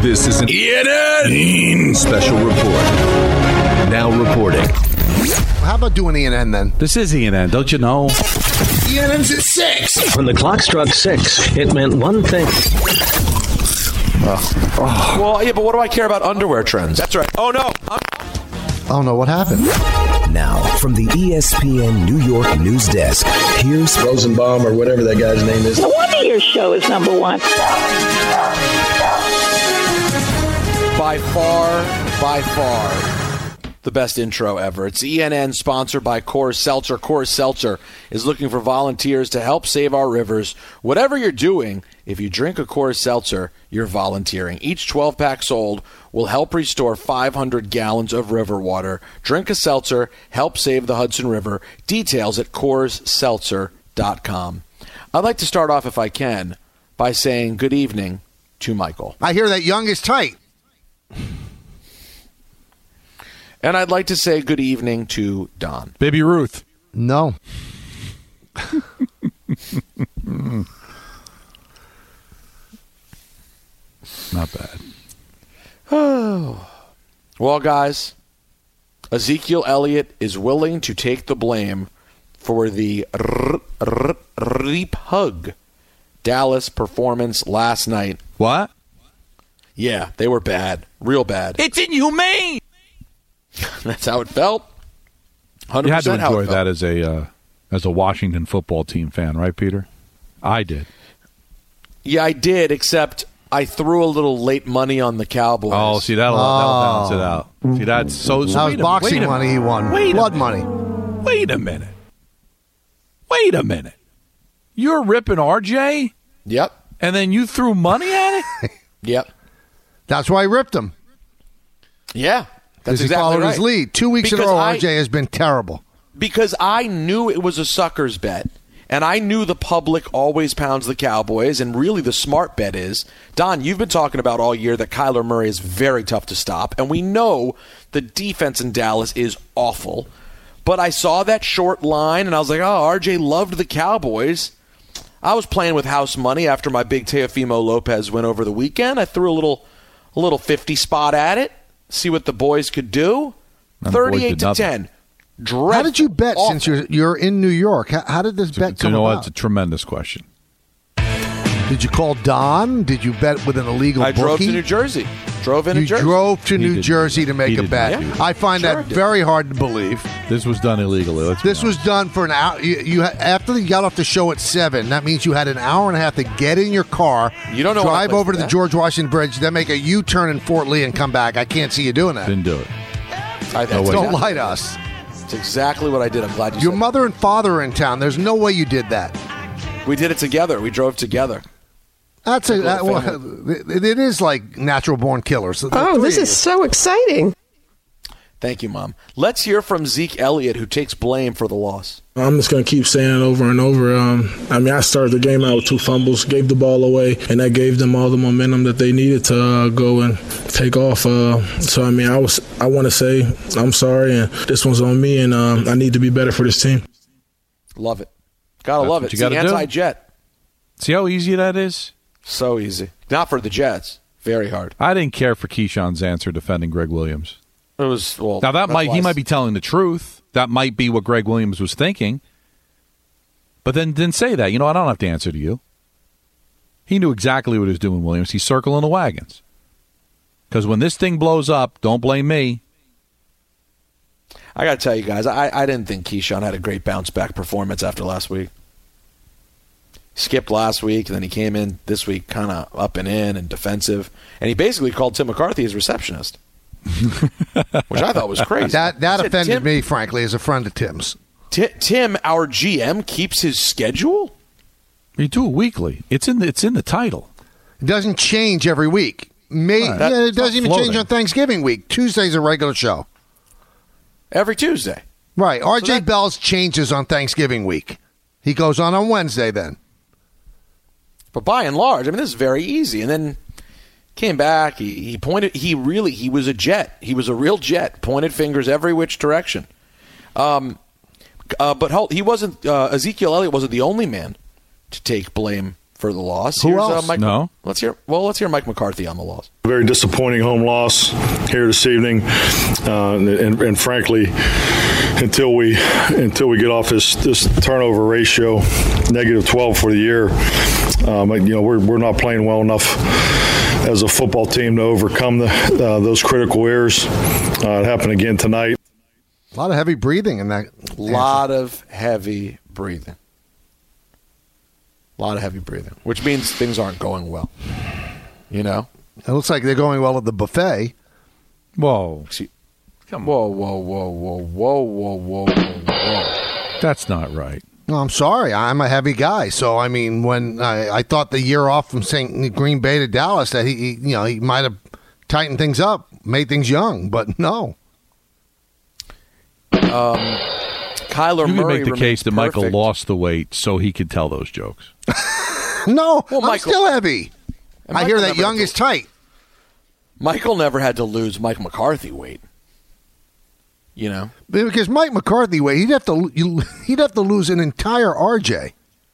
This is an ENN special report. Now reporting. How about doing ENN then? This is ENN, don't you know? ENN's at 6. When the clock struck 6, it meant one thing. Well, yeah, but what do I care about underwear trends? That's right. Oh, no. Oh, no, what happened? Now, from the ESPN New York news desk, here's Rosenbaum or whatever that guy's name is. No wonder your show is number one. By far, the best intro ever. It's ENN, sponsored by Coors Seltzer. Coors Seltzer is looking for volunteers to help save our rivers. Whatever you're doing, if you drink a Coors Seltzer, you're volunteering. Each 12-pack sold will help restore 500 gallons of river water. Drink a seltzer, help save the Hudson River. Details at CoorsSeltzer.com. I'd like to start off, if I can, by saying good evening to Michael. I hear that Young is tight. And I'd like to say good evening to Don. Baby Ruth. No. Not bad. Oh. Well, guys, Ezekiel Elliott is willing to take the blame for the Reap Hug Dallas performance last night. What? Yeah, they were bad. Real bad. It's inhumane! That's how it felt. 100% You had to how enjoy it felt. that as a Washington football team fan, right, Peter? I did. Yeah, I did, except I threw a little late money on the Cowboys. Oh, see, that'll balance it out. See, that's so... That was boxing money he won. Blood money. Wait a minute. You're ripping RJ? Yep. And then you threw money at it? Yep. That's why I ripped him. Yeah. That's Because he exactly followed right. his lead. 2 weeks in a row, RJ has been terrible. Because I knew it was a sucker's bet, and I knew the public always pounds the Cowboys, and really the smart bet is, Don, you've been talking about all year that Kyler Murray is very tough to stop, and we know the defense in Dallas is awful. But I saw that short line, and I was like, oh, RJ loved the Cowboys. I was playing with house money after my big Teofimo Lopez win over the weekend. I threw a little 50 spot at it, see what the boys could do. 38-10. Dreadful. How did you bet Awful. since you're in New York? How did this bet come You know what? about? It's a tremendous question. Did you call Don? Did you bet with an illegal I drove bookie? to New Jersey. Drove You drove to New Jersey to make a bet. Yeah. I find Sure that I did. very hard to believe. This was done illegally. This was done for an hour. After you got off the show at 7, that means you had an hour and a half to get in your car, You don't know what I drive played over for to the that. George Washington Bridge, then make a U-turn in Fort Lee and come back. I can't see you doing that. Didn't do it. Don't lie to us. That's exactly what I did. I'm glad you Your said mother and father are in town. There's no way you did that. that. We did it together. We drove together. That's it is like natural born killers. Oh, this is so exciting. Thank you, Mom. Let's hear from Zeke Elliott, who takes blame for the loss. I'm just going to keep saying it over and over. I started the game out with 2 fumbles, gave the ball away, and that gave them all the momentum that they needed to go and take off. I want to say I'm sorry, and this one's on me, and I need to be better for this team. Love it. Gotta That's love what it. you It's the gotta do. anti-Jet. See how easy that is? So easy. Not for the Jets. Very hard. I didn't care for Keyshawn's answer defending Greg Williams. It was, well... Now, he otherwise- might be telling the truth. That might be what Greg Williams was thinking. But then didn't say that. I don't have to answer to you. He knew exactly what he was doing, Williams. He's circling the wagons. Because when this thing blows up, don't blame me. I got to tell you guys, I didn't think Keyshawn had a great bounce-back performance after last week. Skipped last week, and then he came in this week kind of up and in and defensive. And he basically called Tim McCarthy his receptionist, which I thought was crazy. That He said, offended me, frankly, as a friend of Tim's. Tim, our GM, keeps his schedule? You do it weekly. It's in the title. It doesn't change every week. It doesn't even change on Thanksgiving week. Tuesday's a regular show. Every Tuesday. Right. RJ Bell's changes on Thanksgiving week. He goes on Wednesday then. But by and large, this is very easy. And then came back. He pointed. He was a jet. He was a real jet. Pointed fingers every which direction. But he wasn't. Ezekiel Elliott wasn't the only man to take blame for the loss. Who else? Mike, No. Let's hear Mike McCarthy on the loss. Very disappointing home loss here this evening, and frankly, until we get off this turnover ratio, -12 for the year, we're not playing well enough as a football team to overcome those critical errors. It happened again tonight. A lot of heavy breathing in that. A lot of heavy breathing. Which means things aren't going well. You know? It looks like they're going well at the buffet. Whoa. Come on. Whoa. That's not right. No, I'm sorry. I'm a heavy guy. So, I mean, when I thought the year off from Green Bay to Dallas that he might have tightened things up, made things young, but no. Kyler You Murray can make the case that perfect. Michael lost the weight so he could tell those jokes. No, Well, I'm Michael- still heavy. And I hear Michael that never young had is tight. Michael never had to lose Mike McCarthy weight. You know? Because Mike McCarthy, he'd have to lose an entire RJ.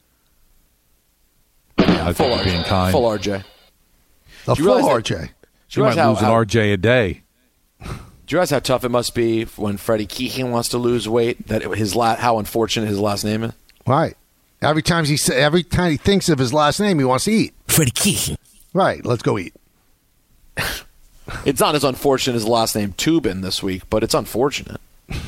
I Full think you're being kind. Full RJ. A Do you full realize RJ. Do You might lose an RJ a day. Do you realize how tough it must be when Freddie Keehan wants to lose weight? That how unfortunate his last name is. Right. Every time he thinks of his last name, he wants to eat. Freddie Keehan. Right. Let's go eat. It's not as unfortunate as the last name Tubin this week, but it's unfortunate.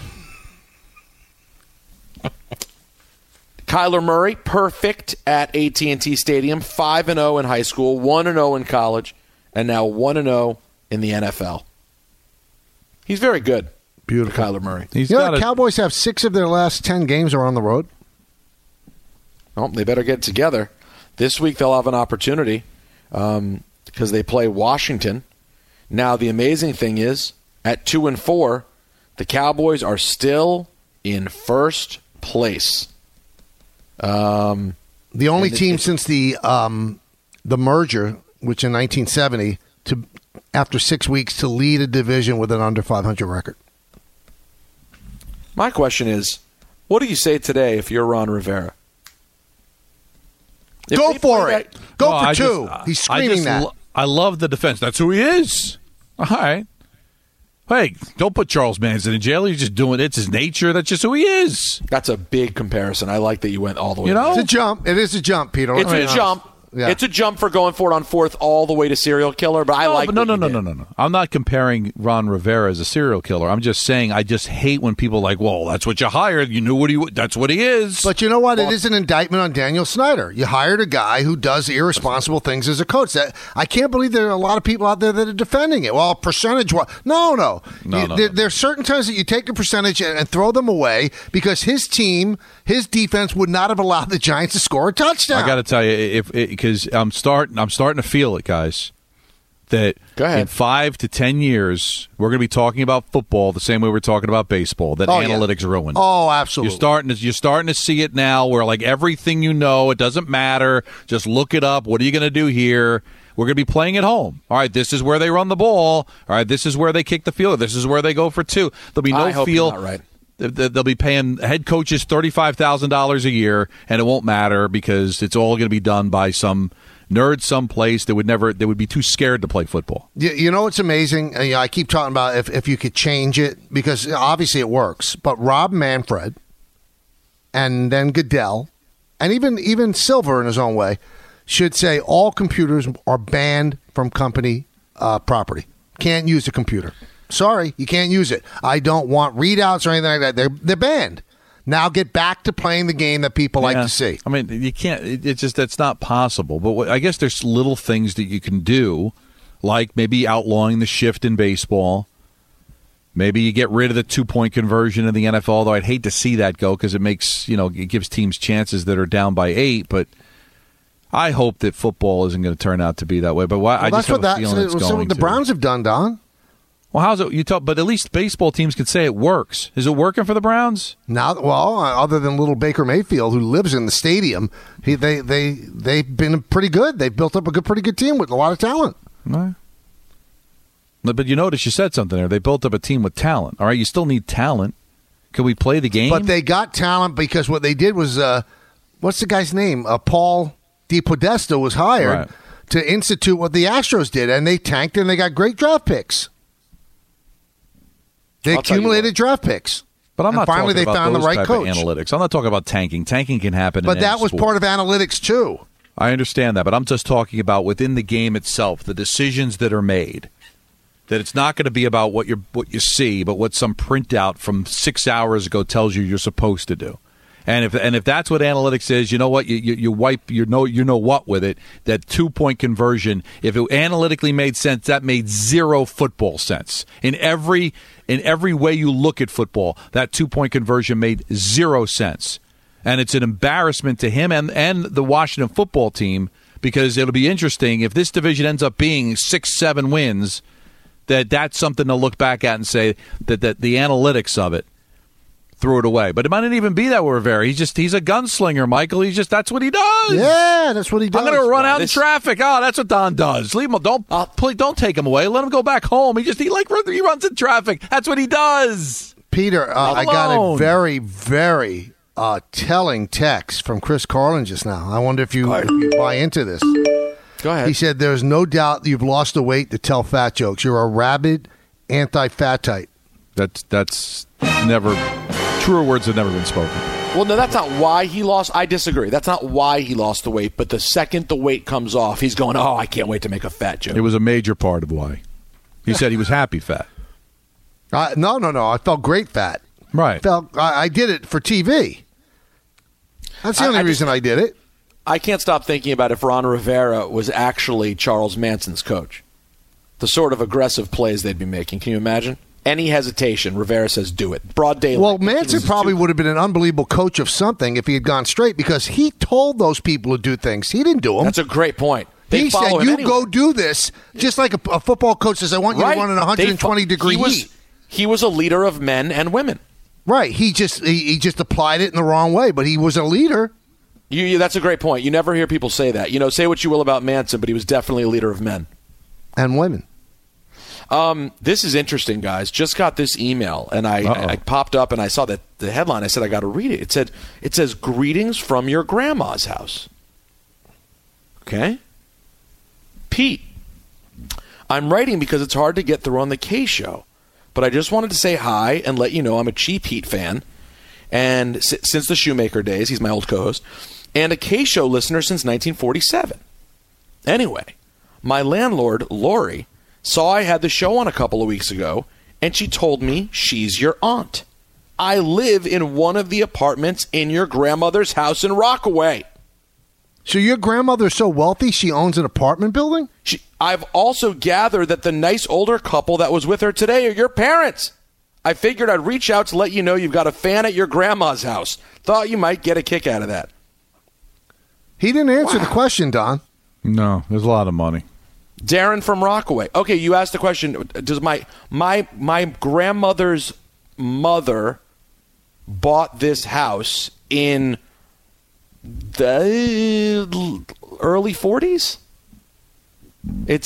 Kyler Murray, perfect at AT&T Stadium, 5-0 in high school, 1-0 in college, and now 1-0 in the NFL. He's very good. Beautiful. Kyler Murray. He's You know, got the Cowboys have 6 of their last 10 games are on the road. Oh, they better get it together. This week they'll have an opportunity because they play Washington. Now, the amazing thing is, at 2-4, the Cowboys are still in first place. The only team since the merger, which in 1970, after 6 weeks to lead a division with an under 500 record. My question is, what do you say today if you're Ron Rivera? If Go they for play it. Go Well, for I 2. just- He's screaming that. I love the defense. That's who he is. All right. Hey, don't put Charles Manson in jail. He's just doing it. It's his nature. That's just who he is. That's a big comparison. I like that you went all the way. You know? It's a jump. It is a jump, Peter. It's a jump. Yeah. It's a jump for going for it on 4th all the way to serial killer, but I like but what you no. did. I'm not comparing Ron Rivera as a serial killer. I'm just saying I just hate when people are like, well, that's what you hired. You knew that's what he is. But you know what? It is an indictment on Daniel Snyder. You hired a guy who does irresponsible things as a coach. I can't believe there are a lot of people out there that are defending it. Well, percentage. No. There are certain times that you take the percentage and throw them away because his team, his defense would not have allowed the Giants to score a touchdown. I got to tell you, because I'm starting to feel it, guys, that Go ahead. in 5 to 10 years, we're going to be talking about football the same way we're talking about baseball, that analytics ruined it. Oh, absolutely. You're starting to see it now where, like, everything you know, it doesn't matter. Just look it up. What are you going to do here? We're going to be playing at home. All right, this is where they run the ball. All right, this is where they kick the field. This is where they go for 2. There'll be no I hope field. you're not right. They'll be paying head coaches $35,000 a year, and it won't matter because it's all going to be done by some nerd someplace that would be too scared to play football. You know what's amazing? I keep talking about if you could change it, because obviously it works. But Rob Manfred and then Goodell and even Silver in his own way should say all computers are banned from company property. Can't use a computer. Sorry, you can't use it. I don't want readouts or anything like that. They're banned. Now get back to playing the game that people like to see. I mean, you can't. It's just that's not possible. But I guess there's little things that you can do, like maybe outlawing the shift in baseball. Maybe you get rid of the 2-point conversion in the NFL. Though I'd hate to see that go because it gives teams chances that are down by 8. But I hope that football isn't going to turn out to be that way. But I just have a feeling it's going the to. Browns have done, Don. Well, how's it? But at least baseball teams can say it works. Is it working for the Browns? Now, other than little Baker Mayfield, who lives in the stadium, they've been pretty good. They've built up a pretty good team with a lot of talent. Right. But you notice you said something there. They built up a team with talent. All right, you still need talent. Can we play the game? But they got talent because what they did was, what's the guy's name? Paul DePodesta was hired Right. to institute what the Astros did, and they tanked and they got great draft picks. They I'll tell you accumulated draft picks. But I'm And not finally talking they about found the those right type coach. of analytics. I'm not talking about tanking. Tanking can happen But in that any was sport. part of analytics, too. I understand that, but I'm just talking about within the game itself, the decisions that are made. That it's not going to be about what you see, but what some printout from 6 hours ago tells you you're supposed to do. And if that's what analytics is, you know what, you wipe you know what with it. That 2-point conversion, if it analytically made sense, that made zero football sense. In every way you look at football, that 2-point conversion made zero sense. And it's an embarrassment to him and the Washington football team, because it'll be interesting if this division ends up being 6-7 wins, that's something to look back at and say that the analytics of it threw it away. But it might not even be that Rivera. He's a gunslinger, Michael. That's what he does. Yeah, that's what he does. I'm going to run out in traffic. Oh, that's what Don does. Leave him. Don't take him away. Let him go back home. He runs in traffic. That's what he does. Peter, I got a very, very telling text from Chris Carlin just now. I wonder if you buy into this. Go ahead. He said, "There's no doubt you've lost the weight to tell fat jokes. You're a rabid anti-fatite." That's never. Truer words have never been spoken. Well, no, that's not why he lost. I disagree. That's not why he lost the weight. But the second the weight comes off, he's going, "Oh, I can't wait to make a fat joke." It was a major part of why. He said he was happy fat. No. I felt great fat. Right. I did it for TV. That's the only reason I did it. I can't stop thinking about if Ron Rivera was actually Charles Manson's coach. The sort of aggressive plays they'd be making. Can you imagine? Any hesitation, Rivera says, do it. Broad daylight. Well, Manson probably would have been an unbelievable coach of something if he had gone straight, because he told those people to do things. He didn't do them. That's a great point. They he said, follow him you anyway. Go do this, just like a football coach says, I want you to run an 120-degree heat. He was a leader of men and women. Right. He just applied it in the wrong way, but he was a leader. That's a great point. You never hear people say that. Say what you will about Manson, but he was definitely a leader of men. And women. This is interesting, guys. Just got this email, and I popped up and I saw the headline. I said, I got to read it. It says, "Greetings from your grandma's house." Okay? Pete, I'm writing because it's hard to get through on the K Show, but I just wanted to say hi and let you know I'm a Cheap Heat fan, and since the Shoemaker days, he's my old co-host, and a K Show listener since 1947. Anyway, my landlord, Lori, saw I had the show on a couple of weeks ago, and she told me she's your aunt. I live in one of the apartments in your grandmother's house in Rockaway. So your grandmother's so wealthy she owns an apartment building? I've also gathered that the nice older couple that was with her today are your parents. I figured I'd reach out to let you know you've got a fan at your grandma's house. Thought you might get a kick out of that. He didn't answer the question, Don. No, there's a lot of money. Darren from Rockaway. Okay, you asked the question. Does my grandmother's mother bought this house in the early 40s? It's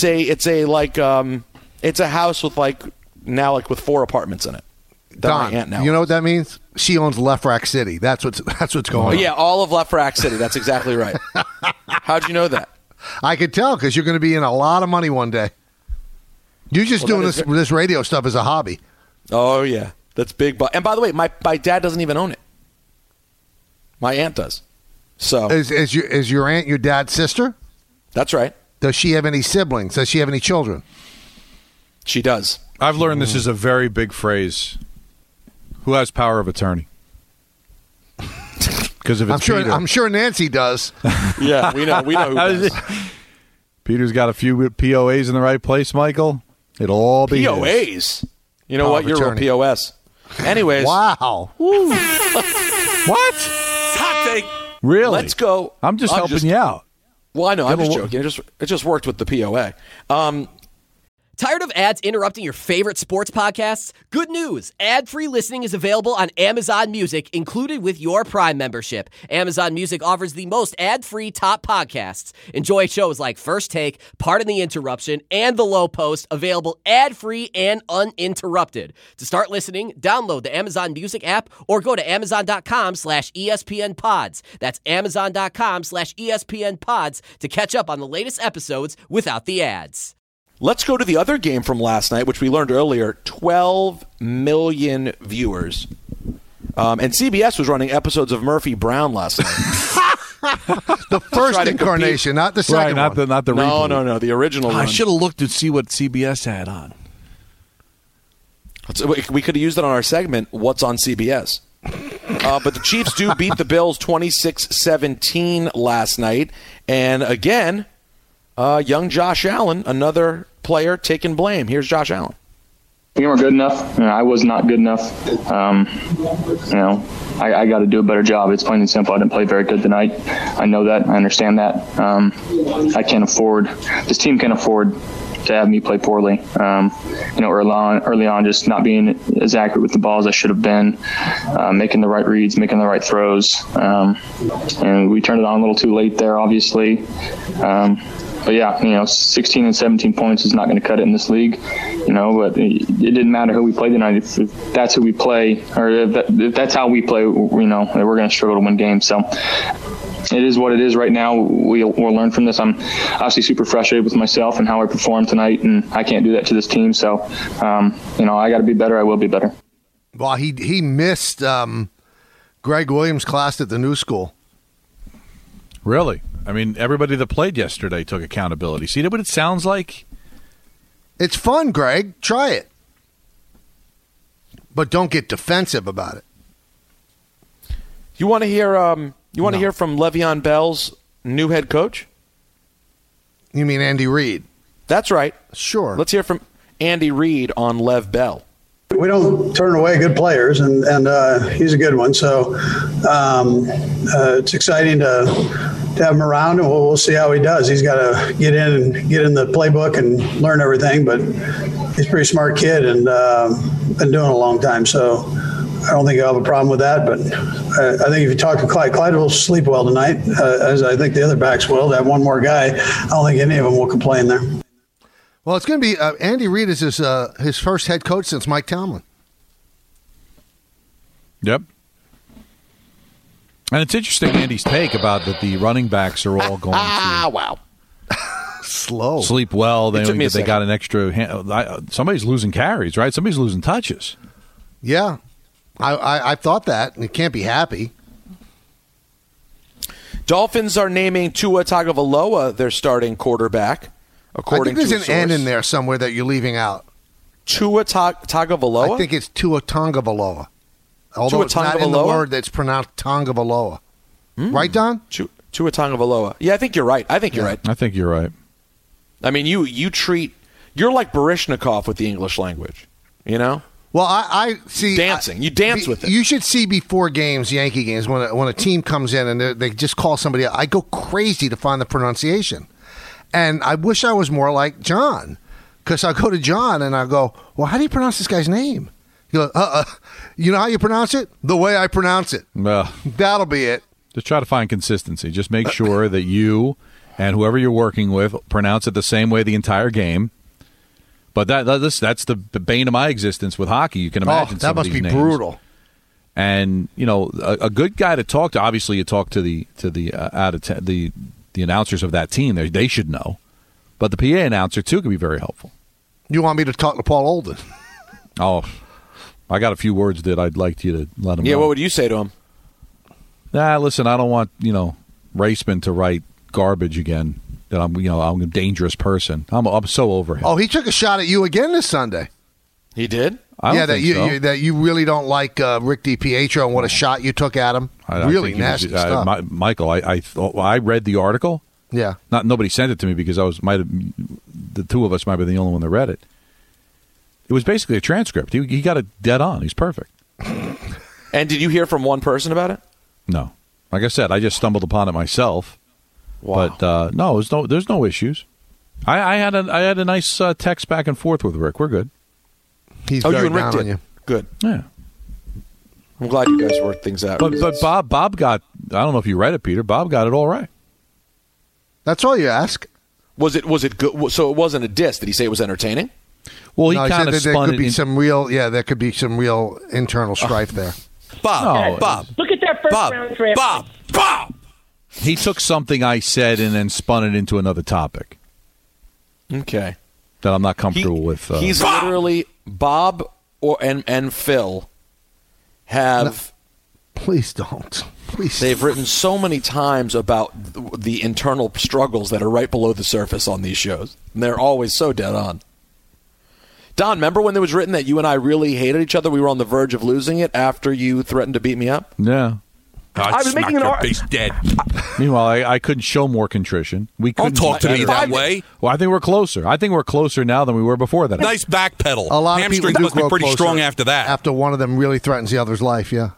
a house with with 4 apartments in it. Don, my aunt now you know what that means? She owns Left Rack City. That's what's going on. Yeah, all of Left Rack City. That's exactly right. How'd you know that? I could tell because you're going to be in a lot of money one day. You're just doing this radio stuff as a hobby. Oh, yeah. That's big. And by the way, my dad doesn't even own it. My aunt does. So Is your aunt your dad's sister? That's right. Does she have any siblings? Does she have any children? She does. I've learned this is a very big phrase. Who has power of attorney? Because if it's Peter. I'm sure Nancy does. Yeah, we know who does. Peter's got a few POAs in the right place, Michael. It'll all be POAs. his. You know what? You're a POS. Anyways. Wow. What? Hot take. Really? Let's go. I'm just helping you out. Well, I know. I'm just joking. It just worked with the POA. Tired of ads interrupting your favorite sports podcasts? Good news! Ad-free listening is available on Amazon Music, included with your Prime membership. Amazon Music offers the most ad-free top podcasts. Enjoy shows like First Take, Pardon the Interruption, and The Low Post, available ad-free and uninterrupted. To start listening, download the Amazon Music app or go to amazon.com/ESPN Pods. That's amazon.com/ESPN Pods to catch up on the latest episodes without the ads. Let's go to the other game from last night, which we learned earlier. 12 million viewers. And CBS was running episodes of Murphy Brown last night. The first incarnation, not the second right, one. Not the reboot. No, the original one. I should have looked to see what CBS had on. We could have used it on our segment, What's on CBS? But the Chiefs do beat the Bills 26-17 last night. And again, young Josh Allen, another player taking blame. Here's Josh Allen. We weren't good enough. I was not good enough. I got to do a better job. It's plain and simple. I didn't play very good tonight. I know that. I understand that. I can't afford. This team can't afford to have me play poorly. Early on, just not being as accurate with the ball as I should have been, making the right reads, making the right throws, and we turned it on a little too late there, obviously. But yeah, 16 and 17 points is not going to cut it in this league. But it didn't matter who we played tonight. If that's who we play, or if that's how we play, we're going to struggle to win games. So it is what it is right now. We'll learn from this. I'm obviously super frustrated with myself and how I performed tonight, and I can't do that to this team. So, I got to be better. I will be better. Well, he missed Greg Williams' class at the new school. Really? I mean, everybody that played yesterday took accountability. See what it sounds like? It's fun, Greg. Try it. But don't get defensive about it. You want to hear hear from Le'Veon Bell's new head coach? You mean Andy Reid? That's right. Sure. Let's hear from Andy Reid on Lev Bell. We don't turn away good players, and he's a good one. So it's exciting to have him around, and we'll see how he does. He's got to get in the playbook and learn everything, but he's a pretty smart kid and been doing it a long time. So I don't think he'll have a problem with that. But I think if you talk to Clyde will sleep well tonight, as I think the other backs will. To have one more guy, I don't think any of them will complain there. Well, it's going to be Andy Reid is his first head coach since Mike Tomlin. Yep. And it's interesting, Andy's take about that the running backs are all going to slow sleep well. They got an extra somebody's losing carries, right? Somebody's losing touches. Yeah. I thought that. You can't be happy. Dolphins are naming Tua Tagovailoa their starting quarterback. I think there's an N in there somewhere that you're leaving out. Tua Tagovailoa? I think it's Tua Tagovailoa. Although it's not in the word that's pronounced Tagovailoa. Right, Don? Tua Tagovailoa. Yeah, I think you're right. I think you're right. I mean, you're like Baryshnikov with the English language, Well, I see. Dancing. You dance with it. You should see before games, Yankee games, when a team comes in and they just call somebody out. I go crazy to find the pronunciation. And I wish I was more like John, because I go to John and I go, well, how do you pronounce this guy's name? He goes, you know how you pronounce it? The way I pronounce it. That'll be it. Just try to find consistency. Just make sure that you and whoever you're working with pronounce it the same way the entire game. But that's the bane of my existence with hockey. You can imagine that must be names. Brutal. And a good guy to talk to. Obviously, you talk to the announcers of that team. They should know. But the PA announcer too can be very helpful. You want me to talk to Paul Olden? Oh, I got a few words that I'd like you to let him know. Yeah, what would you say to him? Listen, I don't want Raceman to write garbage again. That I'm a dangerous person. I'm so over him. Oh, he took a shot at you again this Sunday. He did? That you really don't like Rick DiPietro and what a shot you took at him. Really nasty stuff. Michael, I read the article. Yeah. Nobody sent it to me because the two of us might be the only one that read it. It was basically a transcript. He got it dead on. He's perfect. And did you hear from one person about it? No. Like I said, I just stumbled upon it myself. Wow. But no, there's no issues. I had a nice text back and forth with Rick. We're good. He's you very and Rick down did. on you. Good. Yeah. I'm glad you guys worked things out. But Bob got, I don't know if you read it, Peter. Bob got it all right. That's all you ask. Was it good? So it wasn't a diss. Did he say it was entertaining? Well, he No, kind of said that spun there could it. be some real, there could be some real internal strife there. Bob. Look at that first round draft. Bob. He took something I said and then spun it into another topic Okay. that I'm not comfortable with. He's literally Bob and Phil have. Please don't. Please. They've written so many times about the internal struggles that are right below the surface on these shows. And they're always so dead on. Don, remember when it was written that you and I really hated each other? We were on the verge of losing it after you threatened to beat me up? Yeah. I was making your face dead. Meanwhile, I couldn't show more contrition. We couldn't talk to me that way. Well, I think we're closer. I think we're closer now than we were before that. Nice back pedal. A lot of people Hamstrings do must be grow pretty closer strong after that. After one of them really threatens the other's life, yeah.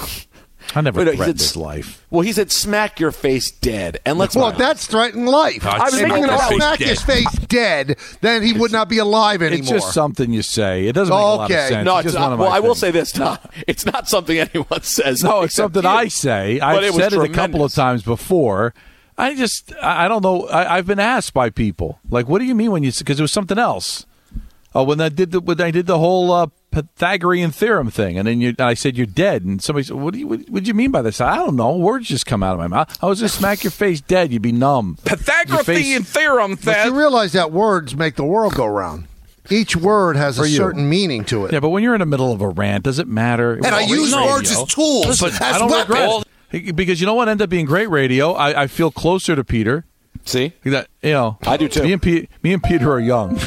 I never Wait, threatened his life. Well, he said smack your face dead. And let's Well, that's threatening life. I was If making he an could face smack dead. his face dead, then he would not be alive anymore. It's just something you say. It doesn't make a lot of sense. No, It's it's just one not. of Well, my I will things. say this, Don. It's not something anyone says. No, it's except something you. I say. But I've was said it a couple of tremendous. times before. I don't know. I've been asked by people, like, what do you mean when you, because it was something else. Oh, when I did the whole Pythagorean theorem thing, and then I said you're dead, and somebody said, what do you mean by this? I don't know. Words just come out of my mouth. I was just smack your face dead. You'd be numb. Pythagorean theorem But says. you realize that words make the world go round. Each word has a For you. certain meaning to it. Yeah, but when you're in the middle of a rant, does it matter? And I use words as tools, Listen, as I don't weapons. regret it. Because you know what ended up being great radio? I feel closer to Peter. See? That, I do too. Me and Peter are young.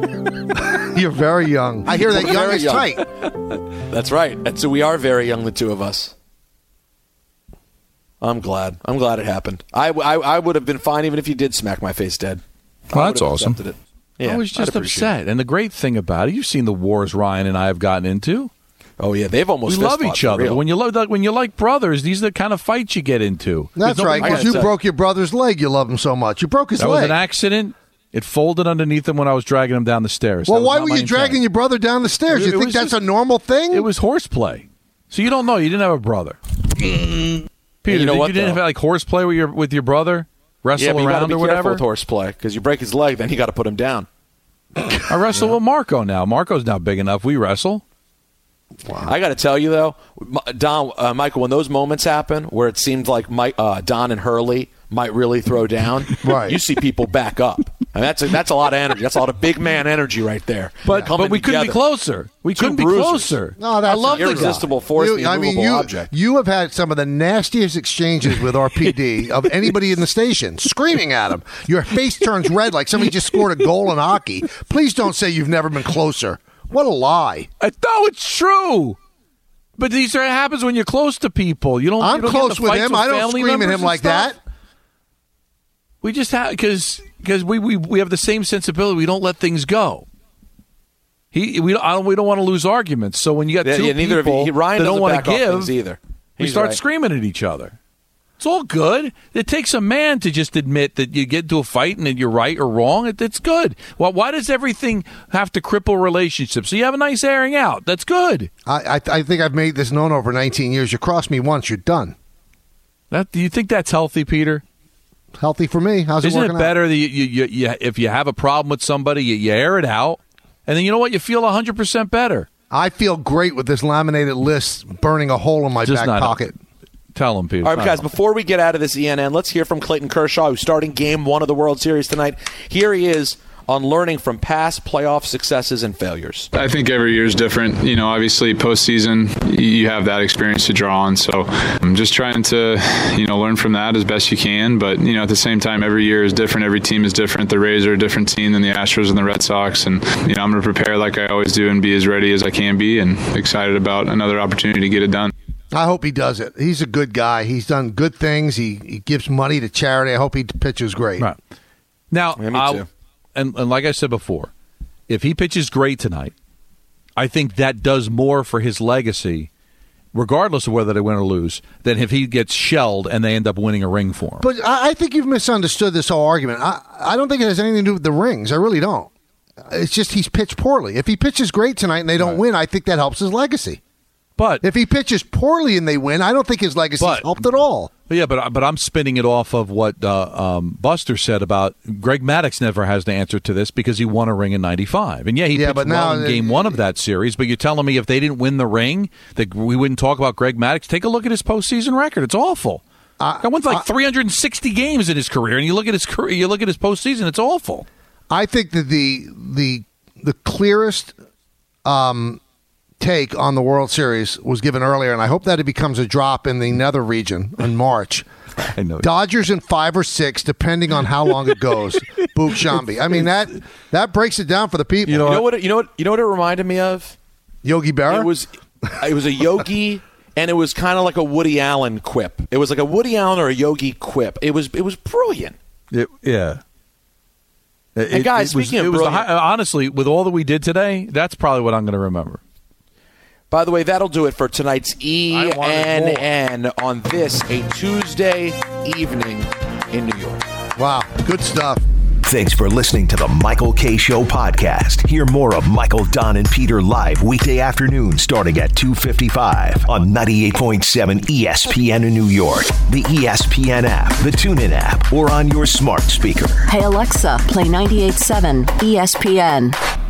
You're very young. I hear that We're young very is young. tight. That's right. And so we are very young, the two of us. I'm glad. I'm glad it happened. I would have been fine even if you did smack my face dead. Well, I that's would have awesome. accepted it. Yeah, I was I'd just appreciate upset. And the great thing about it, you've seen the wars Ryan and I have gotten into. Oh yeah, they've almost we love fist-fought each for other. real. When you're like brothers, these are the kind of fights you get into. That's right, because you broke your brother's leg. You love him so much. You broke his That leg. was an accident. It folded underneath him when I was dragging him down the stairs. Well, That was why not were my you intent. dragging your brother down the stairs? It You think was that's just- a normal thing? It was horseplay. So you don't know. You didn't have a brother. Peter, you know what, you didn't though? have like horseplay with your brother? Wrestle yeah, but you gotta around be or careful whatever? with horseplay because you break his leg, then you got to put him down. I wrestle with Marco now. Marco's now big enough. We wrestle. I got to tell you though, Don, Michael, when those moments happen where it seemed like Don and Hurley might really throw down, right? You see people back up, and that's a lot of energy. That's a lot of big man energy right there. But we couldn't be together. closer. We Two couldn't be bruisers. closer. No, that's I love the guy. irresistible force, the immovable object. You have had some of the nastiest exchanges with RPD of anybody in the station, screaming at him. Your face turns red like somebody just scored a goal in hockey. Please don't say you've never been closer. What a lie. No, it's true. But these are, it happens when you're close to people. You don't. I'm you don't get close into with fights him. I don't family scream at members him and like stuff. that. We just have because we have the same sensibility. We don't let things go. We don't want to lose arguments. So when you got two neither people of you, Ryan that don't doesn't want back to off give, things either. we He's start right. screaming at each other. It's all good. It takes a man to just admit that you get into a fight and that you're right or wrong. It's good. Well, why does everything have to cripple relationships? So you have a nice airing out. That's good. I think I've made this known over 19 years. You cross me once, you're done. Do you think that's healthy, Peter? Healthy for me. How's it Isn't working it better that you if you have a problem with somebody, you air it out, and then you know what? You feel 100% better. I feel great with this laminated list burning a hole in my Just back not pocket. Tell him, Peter. All right, guys, before we get out of this ENN, let's hear from Clayton Kershaw, who's starting Game 1 of the World Series tonight. Here he is on learning from past playoff successes and failures. I think every year is different. You know, obviously postseason, you have that experience to draw on. So I'm just trying to, learn from that as best you can. But, at the same time, every year is different. Every team is different. The Rays are a different team than the Astros and the Red Sox. And, I'm going to prepare like I always do and be as ready as I can be and excited about another opportunity to get it done. I hope he does it. He's a good guy. He's done good things. He gives money to charity. I hope he pitches great. Right. Now, Yeah, me too. And like I said before, if he pitches great tonight, I think that does more for his legacy regardless of whether they win or lose, than if he gets shelled and they end up winning a ring for him. But I think you've misunderstood this whole argument. I don't think it has anything to do with the rings. I really don't. It's just he's pitched poorly. If he pitches great tonight and they don't win, I think that helps his legacy. But if he pitches poorly and they win, I don't think his legacy helped at all. Yeah, but I'm spinning it off of what Buster said about Greg Maddux never has the answer to this because he won a ring in '95. And he pitched well in Game 1 of that series. But you're telling me if they didn't win the ring, that we wouldn't talk about Greg Maddux? Take a look at his postseason record. It's awful. He won 360 games in his career, and you look at his postseason. It's awful. I think that the clearest take on the World Series was given earlier, and I hope that it becomes a drop in the nether region in March. I know. Dodgers in 5 or 6, depending on how long it goes. Boop Shambi. I mean that breaks it down for the people. You know what it reminded me of? Yogi Berra? It was a Yogi, and it was kind of like a Woody Allen quip. It was like a Woody Allen or a Yogi quip. It was brilliant. Yeah. And guys, speaking of brilliant, honestly, with all that we did today, that's probably what I'm going to remember. By the way, that'll do it for tonight's ENN on this, a Tuesday evening in New York. Wow, good stuff. Thanks for listening to the Michael Kay Show podcast. Hear more of Michael, Don, and Peter live weekday afternoon starting at 2:55 on 98.7 ESPN in New York, the ESPN app, the TuneIn app, or on your smart speaker. Hey Alexa, play 98.7 ESPN.